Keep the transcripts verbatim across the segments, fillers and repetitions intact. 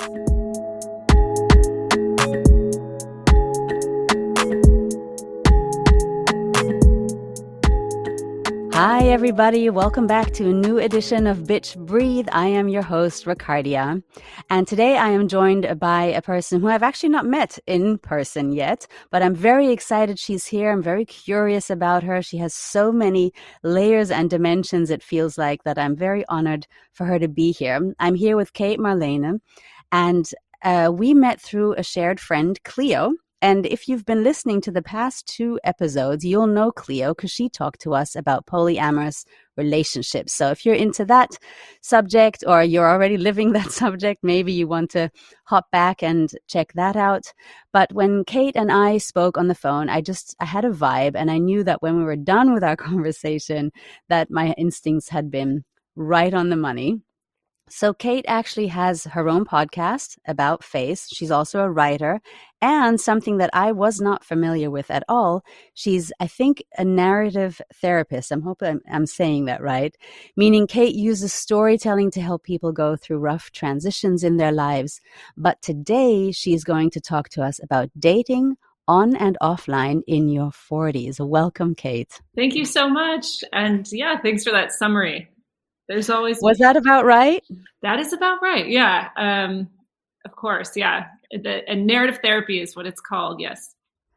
Hi, everybody. Welcome back to a new edition of Bitch Breathe. I am your host, Ricardia. And today I am joined by a person who I've actually not met in person yet, but I'm very excited she's here. I'm very curious about her. She has so many layers and dimensions, it feels like, that I'm very honored for her to be here. I'm here with Kate Marlene, and uh, we met through a shared friend, Cleo. And if you've been listening to the past two episodes, you'll know Cleo because she talked to us about polyamorous relationships. So if you're into that subject or you're already living that subject, maybe you want to hop back and check that out. But when Kate and I spoke on the phone, I just, I had a vibe, and I knew that when we were done with our conversation, that my instincts had been right on the money. So Kate actually has her own podcast about face. She's also a writer, and something that I was not familiar with at all. She's, I think, a narrative therapist. I'm hoping I'm, I'm saying that right. Meaning Kate uses storytelling to help people go through rough transitions in their lives. But today she's going to talk to us about dating on and offline in your forties. Welcome, Kate. Thank you so much. And yeah, thanks for that summary. There's always Was that about right? That is about right. Yeah. Um, of course. Yeah. The, and narrative therapy is what it's called. Yes.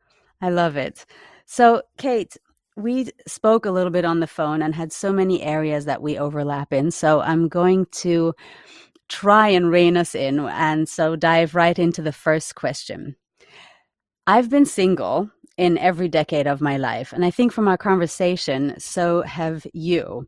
I love it. So, Kate, we spoke a little bit on the phone and had so many areas that we overlap in. So I'm going to try and rein us in, and so dive right into the first question. I've been single in every decade of my life, and I think from our conversation, so have you.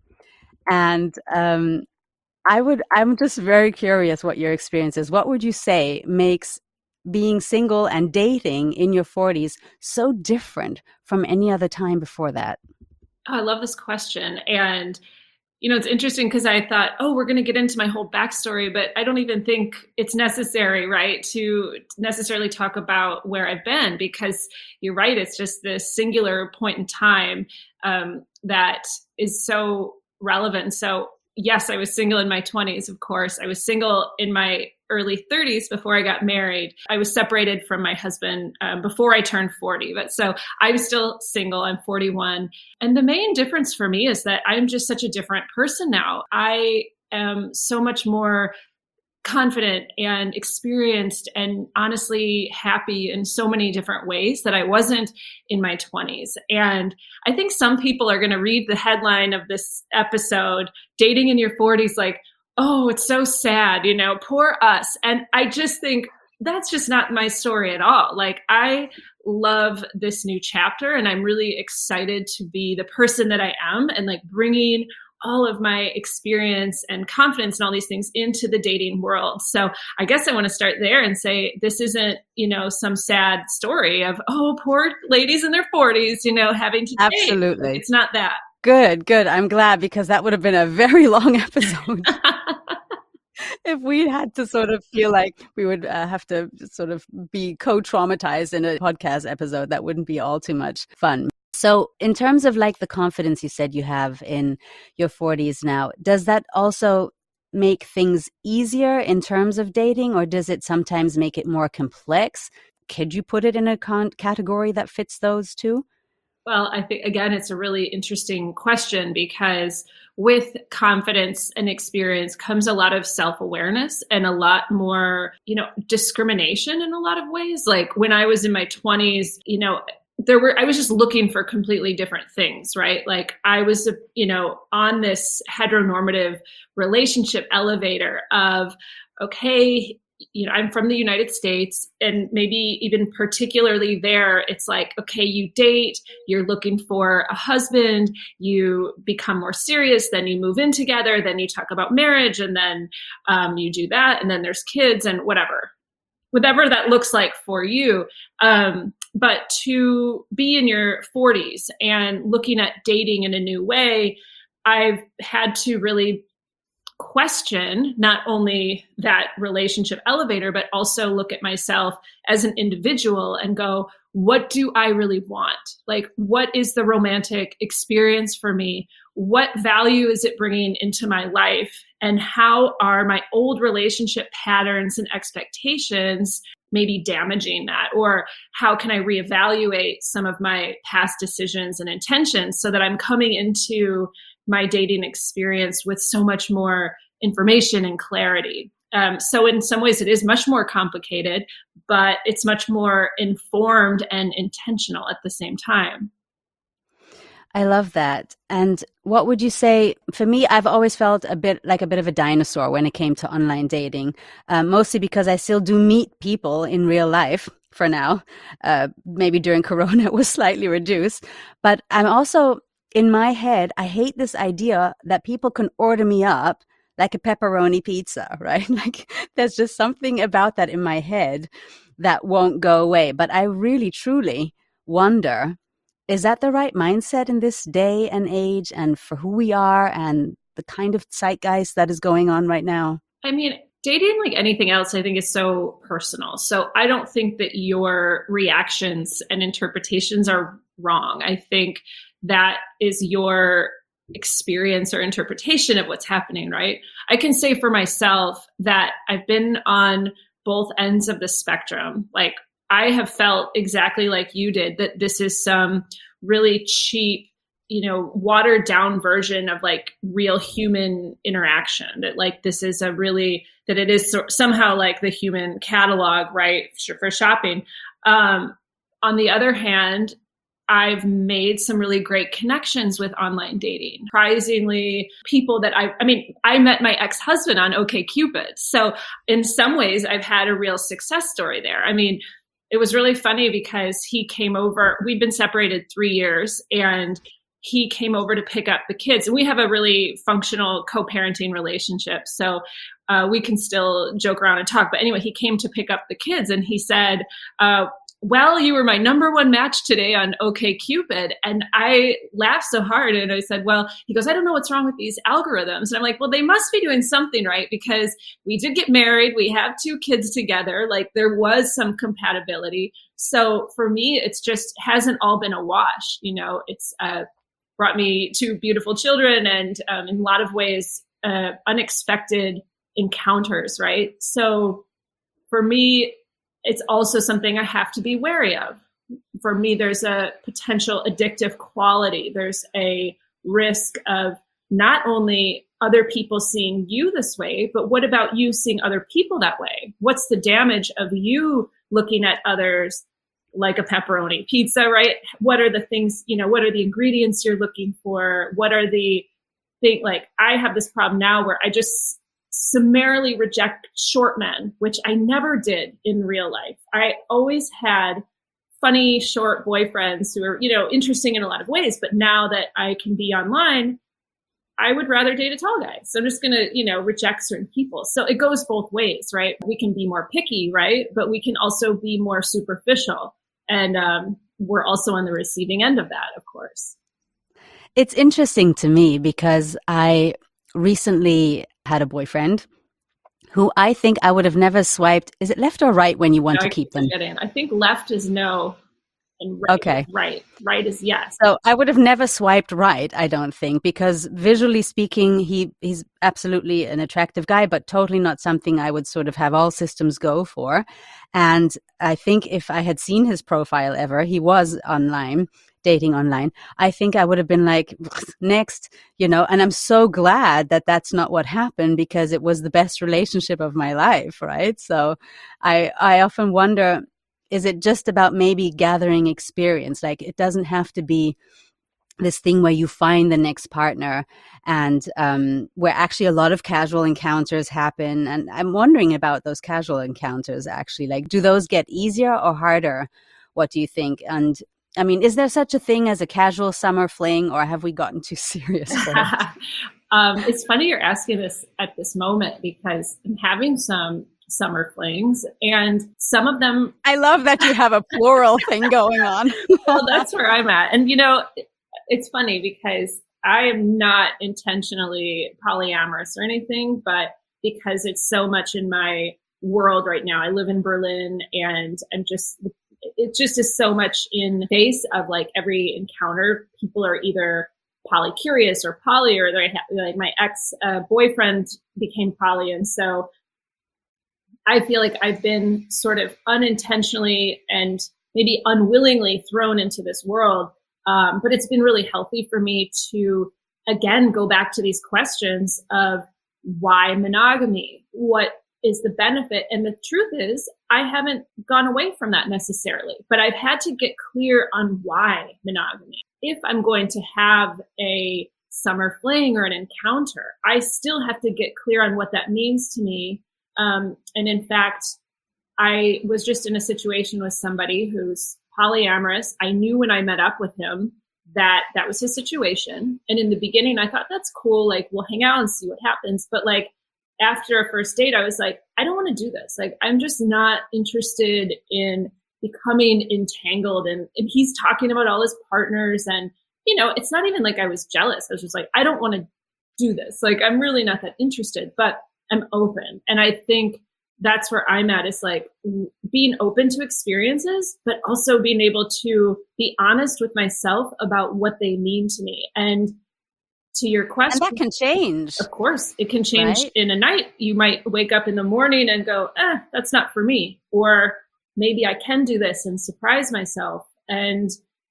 And um, I would, I'm just very curious what your experience is. What would you say makes being single and dating in your forties so different from any other time before that? Oh, I love this question. And, you know, it's interesting because I thought, oh, we're going to get into my whole backstory, but I don't even think it's necessary, right, to necessarily talk about where I've been, because you're right. It's just this singular point in time um, that is so relevant. So yes, I was single in my twenties, of course. I was single in my early thirties before I got married. I was separated from my husband um, before I turned forty. But so I'm still single. I'm forty-one. And the main difference for me is that I'm just such a different person now. I am so much more confident and experienced and honestly happy in so many different ways that I wasn't in my twenties. And I think some people are going to read the headline of this episode, Dating in Your forties, like, oh, it's so sad, you know, poor us. And I just think that's just not my story at all. Like, I love this new chapter, and I'm really excited to be the person that I am and like bringing all of my experience and confidence and all these things into the dating world. So I guess I want to start there and say, this isn't, you know, some sad story of, oh, poor ladies in their forties, you know, having to date. Absolutely. It's not that. Good, good. I'm glad, because that would have been a very long episode. If we had to sort of feel like we would uh, have to sort of be co-traumatized in a podcast episode, that wouldn't be all too much fun. So in terms of like the confidence you said you have in your forties now, does that also make things easier in terms of dating, or does it sometimes make it more complex? Could you put it in a con- category that fits those two? Well, I think, again, it's a really interesting question, because with confidence and experience comes a lot of self-awareness and a lot more, you know, discrimination in a lot of ways. Like when I was in my twenties, you know, there were, I was just looking for completely different things, right? Like I was, you know, on this heteronormative relationship elevator of, okay, you know, I'm from the United States, and maybe even particularly there, it's like, okay, you date, you're looking for a husband, you become more serious, then you move in together, then you talk about marriage, and then um, you do that, and then there's kids and whatever, whatever that looks like for you. Um, but to be in your forties and looking at dating in a new way, I've had to really question not only that relationship elevator, but also look at myself as an individual and go, what do I really want? Like, what is the romantic experience for me? What value is it bringing into my life? And how are my old relationship patterns and expectations maybe damaging that? Or how can I reevaluate some of my past decisions and intentions so that I'm coming into my dating experience with so much more information and clarity? Um, so in some ways it is much more complicated, but it's much more informed and intentional at the same time. I love that. And what would you say? For me, I've always felt a bit like a bit of a dinosaur when it came to online dating, uh, mostly because I still do meet people in real life for now. Uh, maybe during Corona it was slightly reduced. But I'm also, in my head, I hate this idea that people can order me up like a pepperoni pizza, right? Like there's just something about that in my head that won't go away. But I really, truly wonder, is that the right mindset in this day and age and for who we are and the kind of zeitgeist that is going on right now? I mean, dating, like anything else, I think is so personal. So I don't think that your reactions and interpretations are wrong. I think that is your experience or interpretation of what's happening, right? I can say for myself that I've been on both ends of the spectrum. Like, I have felt exactly like you did, that this is some really cheap, you know, watered down version of like real human interaction. That like, this is a really, that it is so, somehow like the human catalog, right, for shopping. Um, on the other hand, I've made some really great connections with online dating. Surprisingly, people that I, I mean, I met my ex-husband on OkCupid. So in some ways, I've had a real success story there. I mean, it was really funny because he came over, we'd been separated three years and he came over to pick up the kids. And we have a really functional co-parenting relationship. So uh, we can still joke around and talk. But anyway, he came to pick up the kids and he said, uh, well, you were my number one match today on OkCupid. And I laughed so hard. And I said, well, he goes, I don't know what's wrong with these algorithms. And I'm like, well, they must be doing something right, because we did get married. We have two kids together. Like, there was some compatibility. So for me, it's just hasn't all been a wash. You know, it's uh, brought me two beautiful children and um, in a lot of ways, uh, unexpected encounters, right? So for me, it's also something I have to be wary of. For me, there's a potential addictive quality. There's a risk of not only other people seeing you this way, but what about you seeing other people that way? What's the damage of you looking at others like a pepperoni pizza, right? What are the things, you know, what are the ingredients you're looking for? What are the things, like I have this problem now where I just summarily reject short men, which I never did in real life. I always had funny short boyfriends who are, you know, interesting in a lot of ways. But now that I can be online, I would rather date a tall guy. So I'm just going to, you know, reject certain people. So it goes both ways, right? We can be more picky, right? But we can also be more superficial. And um, we're also on the receiving end of that, of course. It's interesting to me because I recently had a boyfriend who I think I would have never swiped. Is it left or right when you want no, to keep them? I think left is no and right okay. is right. Right is yes. So I would have never swiped right, I don't think, because visually speaking, he he's absolutely an attractive guy, but totally not something I would sort of have all systems go for. And I think if I had seen his profile ever, he was online, dating online, I think I would have been like, next, you know, and I'm so glad that that's not what happened, because it was the best relationship of my life, right? So I I often wonder, is it just about maybe gathering experience? Like, it doesn't have to be this thing where you find the next partner, and um, where actually a lot of casual encounters happen. And I'm wondering about those casual encounters, actually. Like, do those get easier or harder? What do you think? And I mean, is there such a thing as a casual summer fling, or have we gotten too serious for it? um, it's funny you're asking this at this moment, because I'm having some summer flings, and some of them... I love that you have a plural thing going on. Well, that's where I'm at. And, you know, it's funny because I am not intentionally polyamorous or anything, but because it's so much in my world right now. I live in Berlin, and I'm just... it just is so much in the face of like every encounter. People are either poly curious or poly, or they ha- like my ex uh, boyfriend became poly. And so I feel like I've been sort of unintentionally and maybe unwillingly thrown into this world. Um, but it's been really healthy for me to, again, go back to these questions of why monogamy? What is the benefit? And the truth is, I haven't gone away from that necessarily, but I've had to get clear on why monogamy. If I'm going to have a summer fling or an encounter, I still have to get clear on what that means to me. Um, and in fact, I was just in a situation with somebody who's polyamorous. I knew when I met up with him that that was his situation. And in the beginning, I thought, that's cool. Like, we'll hang out and see what happens. But like, after a first date, I was like, I don't want to do this. Like, I'm just not interested in becoming entangled. And, and he's talking about all his partners. And, you know, it's not even like I was jealous. I was just like, I don't want to do this. Like, I'm really not that interested, but I'm open. And I think that's where I'm at, is like being open to experiences, but also being able to be honest with myself about what they mean to me. And to your question, and that can change. Of course, it can change right? in a night. You might wake up in the morning and go, eh, that's not for me. Or maybe I can do this and surprise myself. And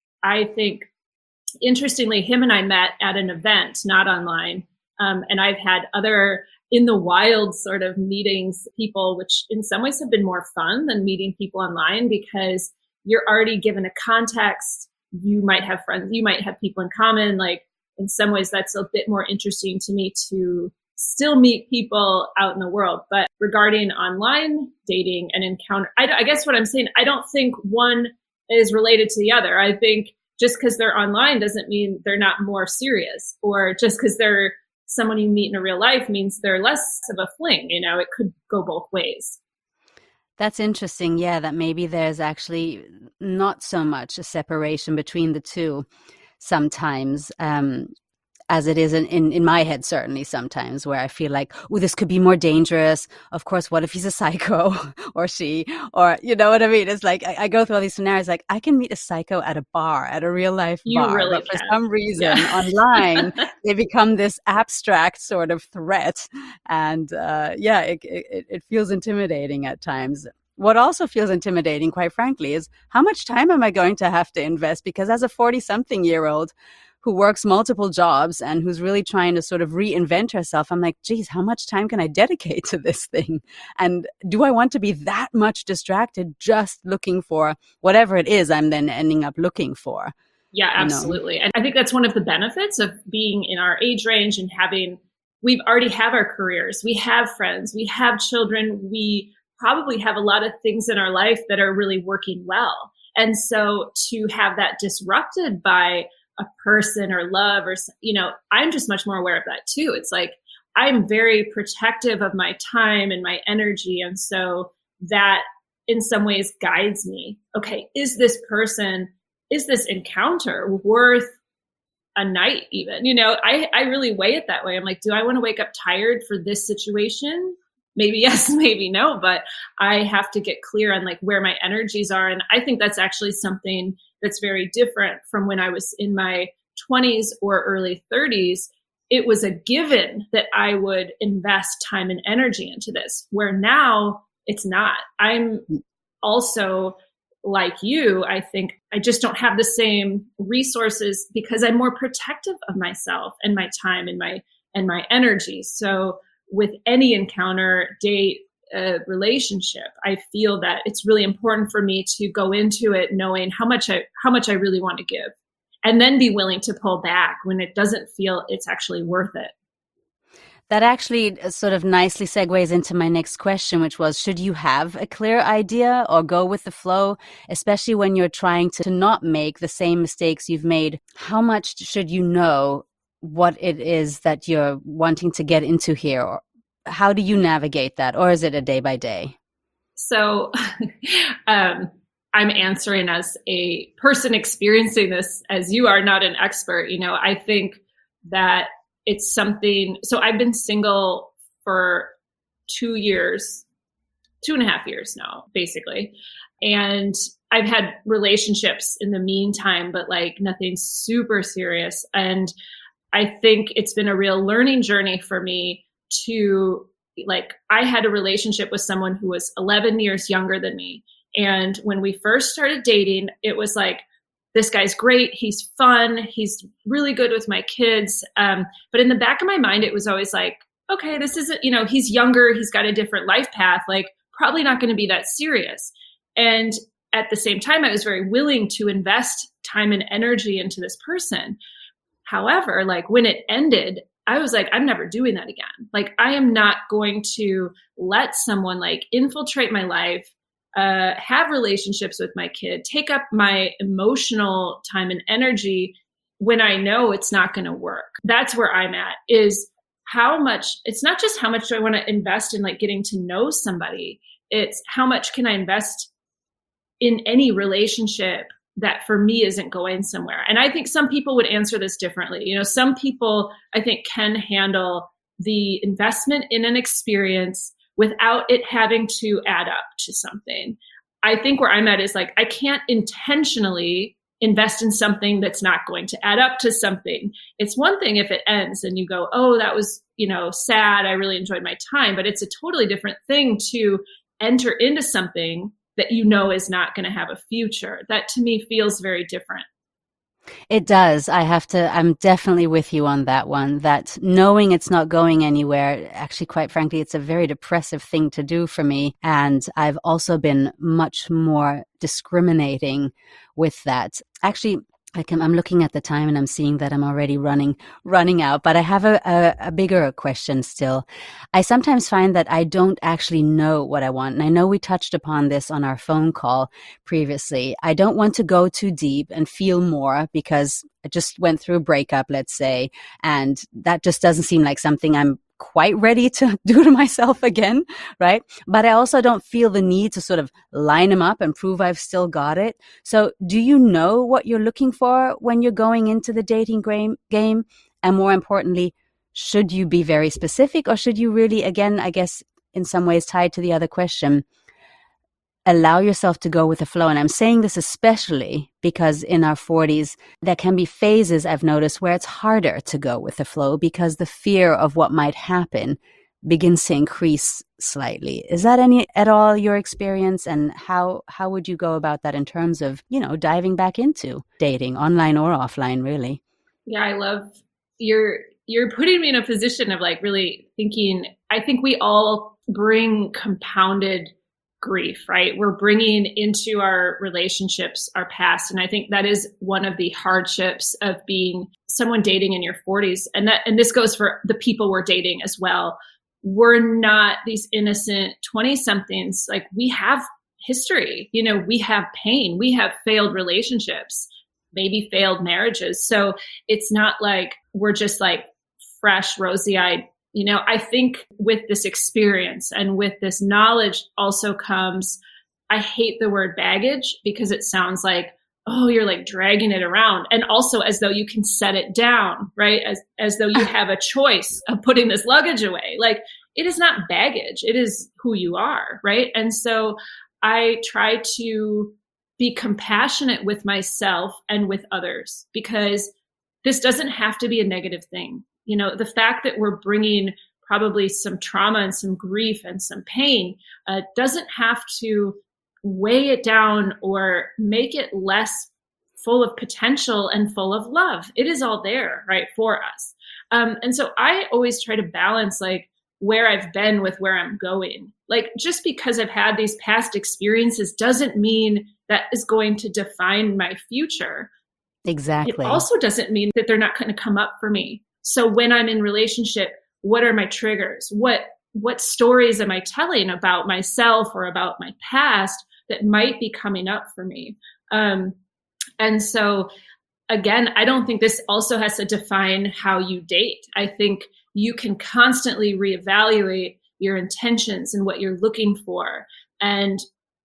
I think, interestingly, him and I met at an event, not online. Um, and I've had other in the wild sort of meetings, people, which in some ways have been more fun than meeting people online, because you're already given a context. You might have friends, you might have people in common. Like, in some ways, that's a bit more interesting to me to still meet people out in the world. But regarding online dating and encounter, I, I guess what I'm saying, I don't think one is related to the other. I think just because they're online doesn't mean they're not more serious, or just because they're someone you meet in a real life means they're less of a fling. You know, it could go both ways. That's interesting. Yeah, that maybe there's actually not so much a separation between the two sometimes, um, as it is in, in, in my head, certainly sometimes, where I feel like, oh, this could be more dangerous. Of course, what if he's a psycho or she, or, you know what I mean? It's like, I, I go through all these scenarios, like I can meet a psycho at a bar, at a real life You bar, really but for can. some reason Yeah. online, they become this abstract sort of threat. And uh, yeah, it, it, it feels intimidating at times. What also feels intimidating, quite frankly, is how much time am I going to have to invest? Because as a forty-something-year-old who works multiple jobs and who's really trying to sort of reinvent herself, I'm like, geez, how much time can I dedicate to this thing? And do I want to be that much distracted just looking for whatever it is I'm then ending up looking for? Yeah, absolutely. You know? And I think that's one of the benefits of being in our age range and having, we've already have our careers, we have friends, we have children, we probably have a lot of things in our life that are really working well. And so to have that disrupted by a person or love, or, you know, I'm just much more aware of that too. It's like, I'm very protective of my time and my energy. And so that in some ways guides me. Okay, is this person, is this encounter worth a night even? You know, I, I really weigh it that way. I'm like, do I want to wake up tired for this situation? Maybe yes, maybe no, but I have to get clear on like where my energies are. And I think that's actually something that's very different from when I was in my twenties or early thirties. It was a given that I would invest time and energy into this, where now it's not. I'm also like you. I think I just don't have the same resources because I'm more protective of myself and my time and my and my energy. So with any encounter, date, uh, relationship, I feel that it's really important for me to go into it knowing how much I how much I really want to give, and then be willing to pull back when it doesn't feel it's actually worth it. That actually sort of nicely segues into my next question, which was, should you have a clear idea or go with the flow, especially when you're trying to not make the same mistakes you've made? How much should you know what it is that you're wanting to get into here? Or how do you navigate that? Or is it a day by day? So um, I'm answering as a person experiencing this, as you are not an expert. You know, I think that it's something, so I've been single for two years, two and a half years now, basically. And I've had relationships in the meantime, but like nothing super serious. And I think it's been a real learning journey for me to, like, I had a relationship with someone who was eleven years younger than me. And when we first started dating, it was like, this guy's great. He's fun. He's really good with my kids. Um, but in the back of my mind, it was always like, okay, this isn't, you know, he's younger. He's got a different life path. Like, probably not going to be that serious. And at the same time, I was very willing to invest time and energy into this person. However, like when it ended, I was like, I'm never doing that again. Like, I am not going to let someone like infiltrate my life, uh, have relationships with my kid, take up my emotional time and energy when I know it's not going to work. That's where I'm at, is how much, it's not just how much do I want to invest in like getting to know somebody. It's how much can I invest in any relationship that for me isn't going somewhere. And I think some people would answer this differently. You know, some people I think can handle the investment in an experience without it having to add up to something. I think where I'm at is like, I can't intentionally invest in something that's not going to add up to something. It's one thing if it ends and you go, oh, that was, you know, sad. I really enjoyed my time. But it's a totally different thing to enter into something that you know is not going to have a future. That to me feels very different. It does. I have to, I'm definitely with you on that one, that knowing it's not going anywhere, actually, quite frankly, it's a very depressive thing to do for me. And I've also been much more discriminating with that. Actually, I can, I'm looking at the time and I'm seeing that I'm already running, running out, but I have a, a, a bigger question still. I sometimes find that I don't actually know what I want. And I know we touched upon this on our phone call previously. I don't want to go too deep and feel more because I just went through a breakup, let's say, and that just doesn't seem like something I'm quite ready to do to myself again, right? But I also don't feel the need to sort of line them up and prove I've still got it. So do you know what you're looking for when you're going into the dating game? And more importantly, should you be very specific, or should you really, again, I guess in some ways tied to the other question, allow yourself to go with the flow? And I'm saying this especially because in our forties, there can be phases I've noticed where it's harder to go with the flow because the fear of what might happen begins to increase slightly. Is that any at all your experience? And how, how would you go about that in terms of, you know, diving back into dating, online or offline, really? Yeah, I love you're, you're putting me in a position of like really thinking, I think we all bring compounded grief, right? We're bringing into our relationships our past. And I think that is one of the hardships of being someone dating in your forties. And that, and this goes for the people we're dating as well. We're not these innocent twenty somethings. Like, we have history, you know, we have pain, we have failed relationships, maybe failed marriages. So it's not like we're just like fresh, rosy eyed. You know, I think with this experience and with this knowledge also comes, I hate the word baggage because it sounds like, oh, you're like dragging it around. And also as though you can set it down, right? As, as though you have a choice of putting this luggage away. Like, it is not baggage. It is who you are, right? And so I try to be compassionate with myself and with others, because this doesn't have to be a negative thing. You know, the fact that we're bringing probably some trauma and some grief and some pain uh, doesn't have to weigh it down or make it less full of potential and full of love. It is all there, right, for us. Um, and so I always try to balance like where I've been with where I'm going. Like, just because I've had these past experiences doesn't mean that is going to define my future. Exactly. It also doesn't mean that they're not going to come up for me. So when I'm in relationship, what are my triggers? What what stories am I telling about myself or about my past that might be coming up for me? Um, and so, again, I don't think this also has to define how you date. I think you can constantly reevaluate your intentions and what you're looking for. And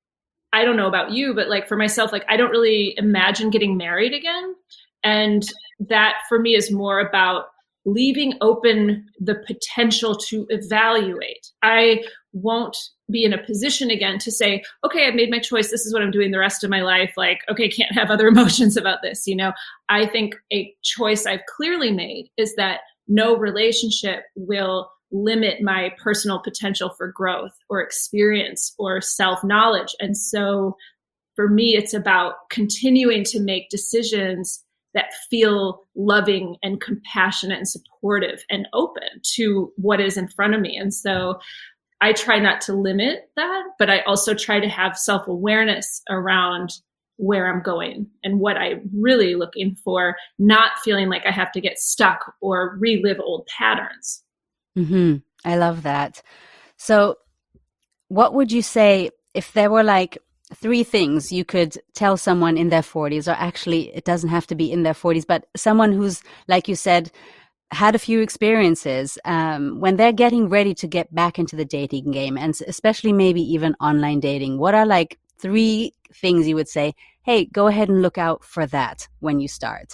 I don't know about you, but like for myself, like I don't really imagine getting married again. And that for me is more about leaving open the potential to evaluate. I won't be in a position again to say, okay, I've made my choice. This is what I'm doing the rest of my life. Like, okay, can't have other emotions about this. You know, I think a choice I've clearly made is that no relationship will limit my personal potential for growth or experience or self-knowledge. And so for me, it's about continuing to make decisions that feel loving and compassionate and supportive and open to what is in front of me. And so I try not to limit that, but I also try to have self-awareness around where I'm going and what I'm really looking for, not feeling like I have to get stuck or relive old patterns. Mm-hmm. I love that. So what would you say if there were like three things you could tell someone in their forties, or actually it doesn't have to be in their forties, but someone who's, like you said, had a few experiences um, when they're getting ready to get back into the dating game, and especially maybe even online dating? What are like three things you would say, hey, go ahead and look out for that when you start?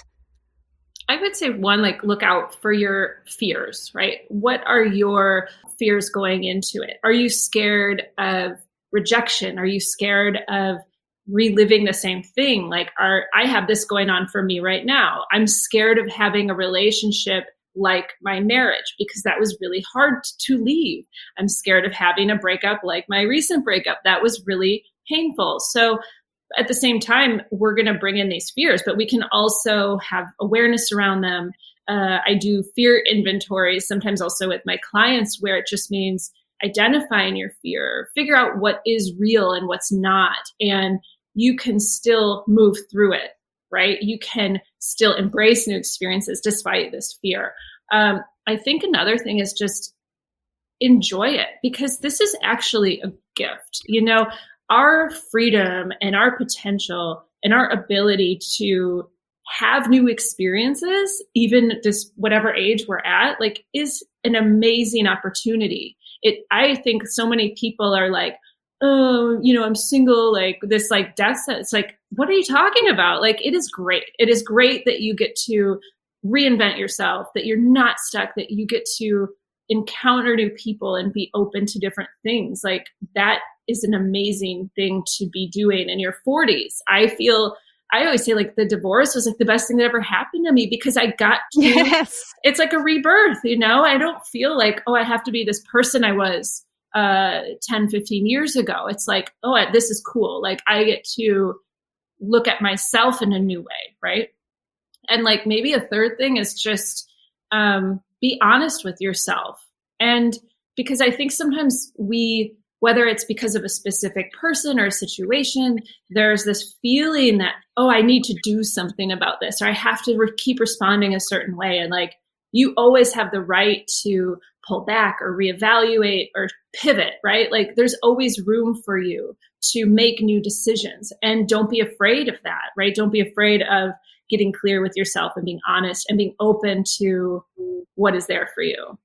I would say one, like look out for your fears, right? What are your fears going into it? Are you scared of rejection? Are you scared of reliving the same thing? Like, are I have this going on for me right now. I'm scared of having a relationship like my marriage because that was really hard to leave. I'm scared of having a breakup like my recent breakup. That was really painful. So at the same time, we're going to bring in these fears, but we can also have awareness around them. Uh, I do fear inventories, sometimes also with my clients, where it just means identifying your fear, figure out what is real and what's not, and you can still move through it, right? You can still embrace new experiences despite this fear. Um, I think another thing is just enjoy it, because this is actually a gift. You know, our freedom and our potential and our ability to have new experiences, even just whatever age we're at, like, is an amazing opportunity. It, I think so many people are like, oh, you know, I'm single, like this, like death set. It's like, what are you talking about? Like, it is great. It is great that you get to reinvent yourself, that you're not stuck, that you get to encounter new people and be open to different things. Like, that is an amazing thing to be doing in your forties. I feel, I always say, like, the divorce was like the best thing that ever happened to me, because I got to, yes. It's like a rebirth, you know? I don't feel like, oh, I have to be this person I was uh, ten, fifteen years ago. It's like, oh, I, this is cool. Like, I get to look at myself in a new way, right? And like, maybe a third thing is just um, be honest with yourself. And because I think sometimes we, whether it's because of a specific person or a situation, there's this feeling that, oh, I need to do something about this, or I have to re- keep responding a certain way. And like, you always have the right to pull back or reevaluate or pivot, right? Like, there's always room for you to make new decisions, and don't be afraid of that, right? Don't be afraid of getting clear with yourself and being honest and being open to what is there for you.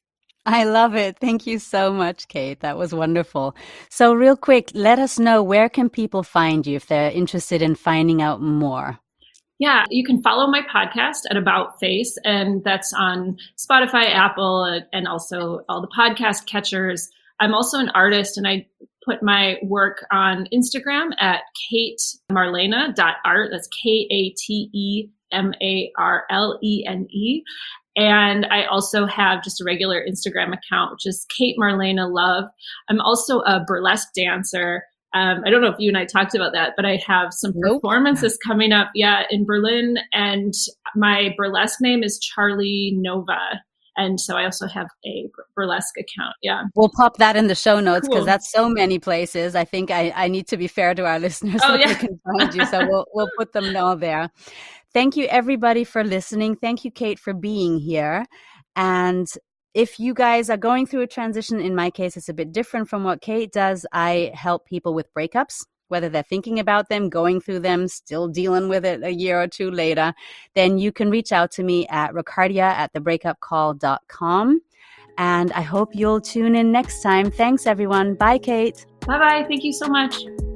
I love it. Thank you so much, Kate. That was wonderful. So real quick, let us know, where can people find you if they're interested in finding out more? Yeah, you can follow my podcast at About Face, and that's on Spotify, Apple, and also all the podcast catchers. I'm also an artist, and I put my work on Instagram at kate marlene dot art. That's K A T E M A R L E N E. And I also have just a regular Instagram account, which is Kate Marlene Love. I'm also a burlesque dancer. Um, I don't know if you and I talked about that, but I have some Nope. performances coming up, yeah, in Berlin. And my burlesque name is Charlie Nova. And so I also have a burlesque account. Yeah. We'll pop that in the show notes, because Cool. that's so many places. I think I, I need to be fair to our listeners Oh, so yeah. they can find you. So we'll we'll put them all there. Thank you, everybody, for listening. Thank you, Kate, for being here. And if you guys are going through a transition, in my case, it's a bit different from what Kate does. I help people with breakups, whether they're thinking about them, going through them, still dealing with it a year or two later. Then you can reach out to me at ricardia at the breakup call dot com. And I hope you'll tune in next time. Thanks, everyone. Bye, Kate. Bye-bye. Thank you so much.